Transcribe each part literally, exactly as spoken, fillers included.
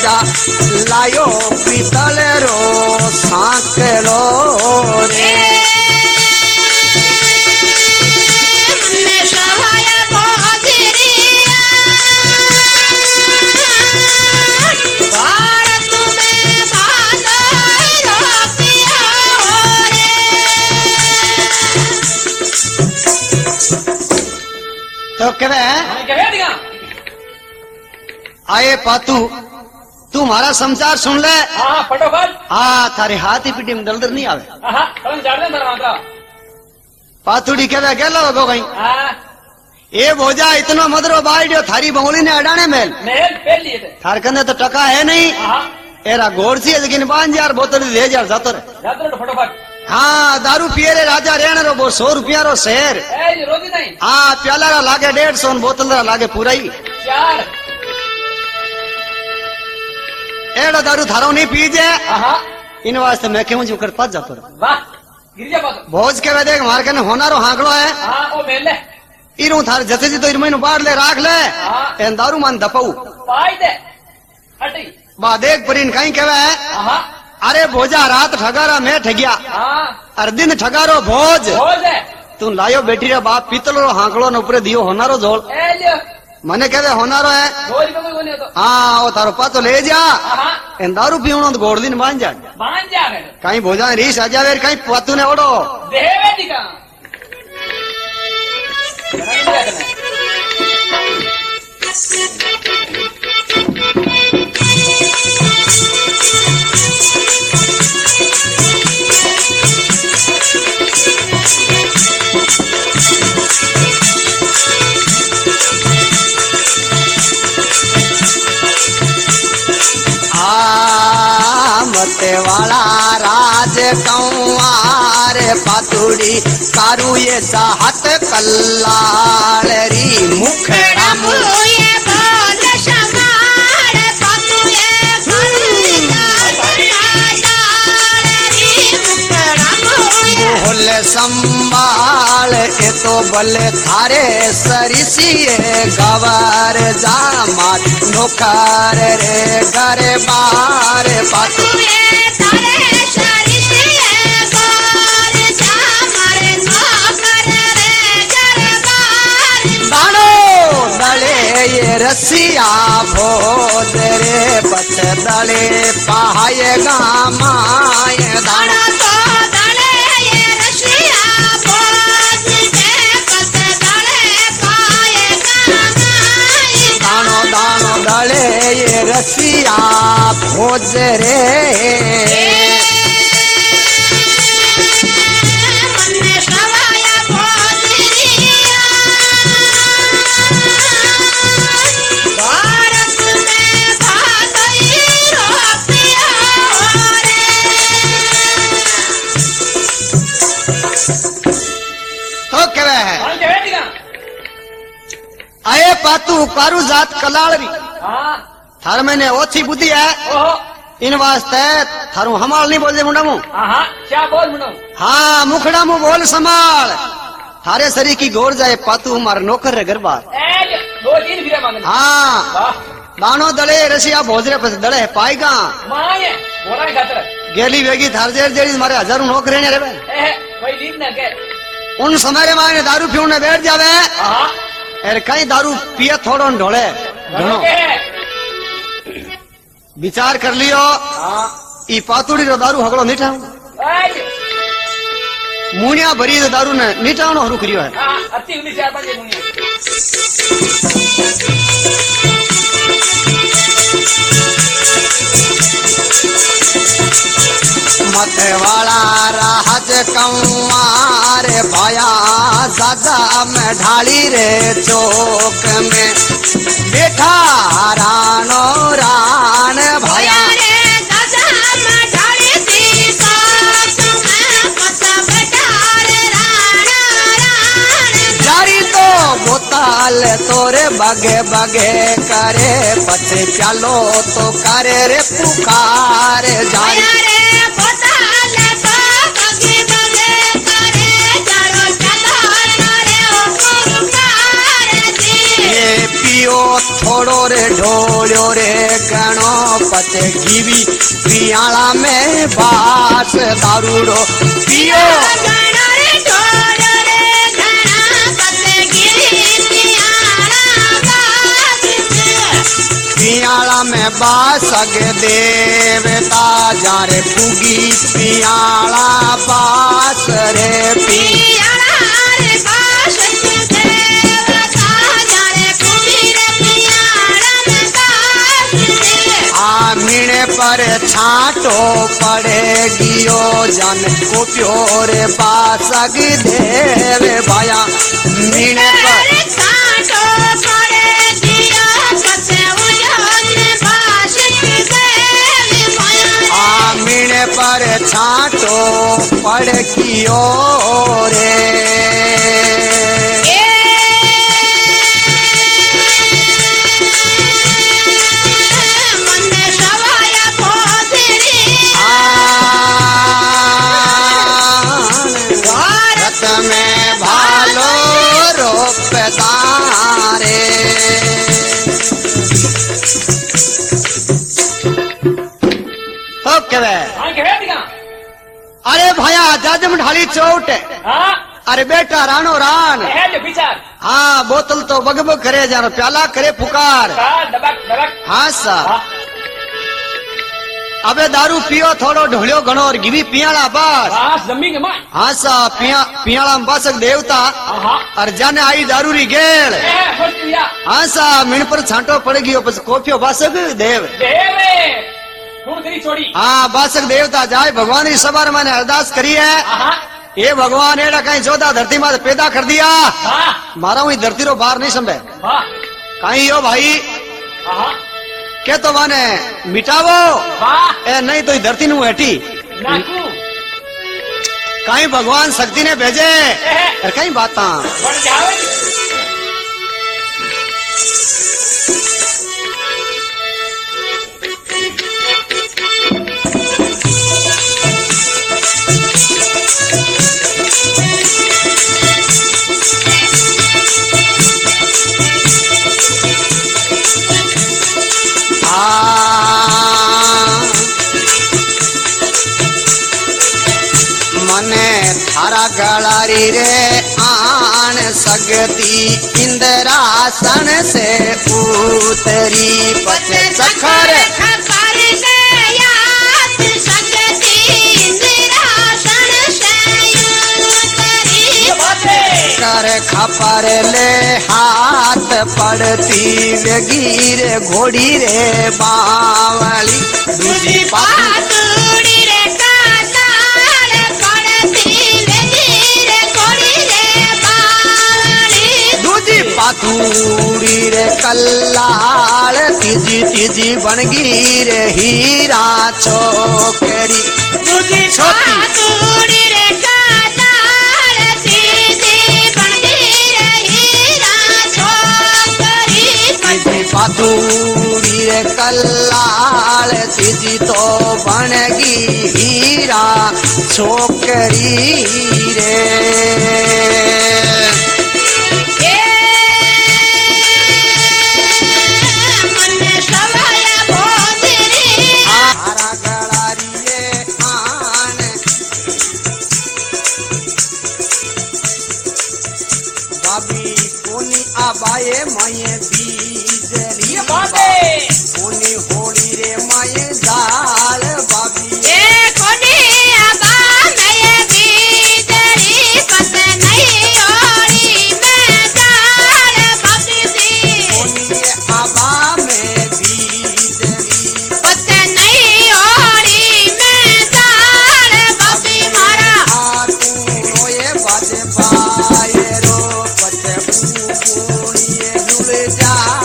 भोजा लायो पीतल रो सांकलो रे तो कहे आए पातू तू हमारा समाचार सुन ले। हाँ फटोफट। हाँ थारे हाथ ही पीटी में दलदल नहीं आवे। पातुड़ी कहे गेलो गो गई ए भोजा इतना मदरो बाइडियो थारी बंगली ने अडाने मेल मेल पेल लिए थे थार कंदे तो टका है नहीं। एरा गोड़ सी लेकिन पांच हजार बोतल दे हजार जातो रे जातो रे फटोफट। हाँ दारू पिए रे राजा रेण रो वो सौ रुपया रो शहर रोजी नहीं। हाँ प्याला रा लागे डेढ़ सौ बोतल रा लागे पूरा ही चार एड़ा दारू थारो नहीं पीजे इन वास्ते मैं क्यों जो कर पास जातो रे वाह गिर जा पास भोज के वे देख मार के होना रो हांकड़ो है। हाँ ओ मेल ले इरू थार जैसे जी तो इन महीनों बाढ़ ले राख ले एन दारू मान दपाऊ पाई दे हटी बा देख परिन कहीं कहवे है अरे भोजा रात ठगारा मैं ठगिया अरे दिन ठगारो भोज तू लायो बेटी रे बाप पीतल रो हांकड़ो न ऊपर दियो होनारो झोल मने कहवे होनारो है। हाँ वो थारो पातो ले जा एन दारू पीवणो तो गोड़ दिन बांध जा बांध जा कहीं भोजा रीस आ जावे कहीं पातू ने ओडो देवे दिका मते वाला राज कंवार पातुड़ी कारू ये चाहत कल्लाल री मुखड़ा मुए बोल समार पातु ये बोल संभाल के तो बले थारे सरिसिए गवार जामार नौकर रे घर बार पातु ये रसिया भोज रे पछ दले पाएगा माए दाना तो दले ये रसिया भोज रे पछ दले पाएगा माए दानो दानो दले ये रसिया भोज रे आए पातू कारू जात कलाड़ी थार मैंने ओछी बुद्धि है इन वास्ते थारू हमाल नहीं बोल दे मुंडा मुंह क्या बोल मुंडा हाँ मुखड़ा मुंह बोल संभाल थारे शरीर की गोर जाए पातू हमारा नौकर रे घर बार हाँ दानो दले रसिया भोजरे पर दले पाएगा गेली वेगी थार जेर जेरी मारे हजारों नौकरे ने रे उन समय रे माने दारू पीने बैठ जावे अरे कहीं दारू पिए थोड़ो ढोले घणो विचार कर लियो ई पातुड़ी रो दारू हगड़ो नीठा मुनिया भरी तो दारू ने नीठावनो हरू करियो है मथे वाला राज कंवार भया दादा में ढाली रे चौक में बैठा रानो रान भया बोताल तोरे बगे बगे करे पछे प्यालो तो करे रे पुकार जारी बोताल तो बगे बगे करे जारो चलो करे ओ पुकार जी ये पियो थोड़ो रे ढोलो रे गणो पते घीवी पियाला में बास दारूड़ो पियो घना रे ढोल रे घना पते गिरी पियाला बास पियाला में बास अगे देवता जारे पुगी पियाला बास रे पी पियाला रे बास देवता जाने पुगी रे पियाला में बास आ मीणे पर छाटो पड़ेगियो जन को प्योरे बासग देव भाया मीणे पर छाटो पड़े दिया पते उजन बास देव माया आ मीणे पर छाटो पड़गियो रे मन सवाया पोतरी भारत में भालो रोपदारे ओके वे हाँ कहे दिखा अरे भैया जाजम ढाली चोट हाँ अरे बेटा रानो रान कहे जो विचार हाँ बोतल तो बगबग करे जानो प्याला करे पुकार हाँ दबक दबक हाँ सा हाँ अबे दारू पियो थोड़ो ढोलियो घणो और घीवी पियाला बस हाँ जमी के माय हाँ सा पिया पियाला में बसक देवता हाँ हाँ और जाने आई दारू री गेल ए फट दिया हाँ सा मिन पर छांटो पड़ गयो बस कोफियो बसक देव देवे खून तेरी छोड़ी हाँ बसक देवता जाए भगवान की सभा मैंने अरदास करी है हाँ हाँ ये भगवान एड़ा कहीं जोधा धरती में पैदा कर दिया हाँ मारा हुई धरती रो बाहर नहीं संभे हाँ कहीं यो भाई हाँ के तो माने मिटावो हाँ ए नहीं तो ई धरती नु हटी नाकू कहीं भगवान शक्ति ने भेजे ए और कहीं बाता बढ़ जावे मने थारा गलारी रे आन सकती इंद्रासन से उतरी पचे सखर खपर गयात सकती इंदिरासन से उतरी कर खपर ले हाथ पड़ती वेगीर घोड़ी रे बावली दूजी पात पातुड़ी रे कातार पड़ती वेदी रे कोड़ी रे बावली दूजी पातूड़ी रे कल्लाल तीजी तीजी बनगी रे हीरा छोकरी दूजी छोटी पातुड़ी रे कातार सीधी बनगी रे हीरा छोकरी तीजी पातूड़ी रे कल्लाल तीजी तो बनगी हीरा छोकरी रे मन सवाया पोतरी आरा गलारिये आन बाबी कोनी आबाए माये बीजरी बाबे कोनी होली रे माये जाल बाबी ए कोनी आबा मैं बीतरी पत नहीं ओरी मैं जाल बबी कोनी आबा में बीजरी पत नहीं ओरी मैं जाल बबी मारा आ तू रोए बाजे पाए रो पटे पूनिए झुल जा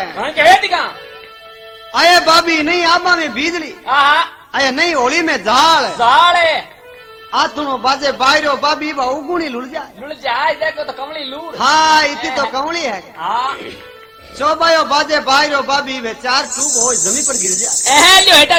हाँ के वेद का आए बाबी नहीं आबा में बिजली आहा आए नहीं होली में झाल साले आतुनो बाजे बाहरो बाबी बा उगुणी लुल जाए लुल जाए देखो तो कमली लूर हाँ इतनी तो कमली है हाँ चौबायो बाजे बाहरो बाबी वे चार चूब हो जमीन पर गिर जाए ए लियो हेटा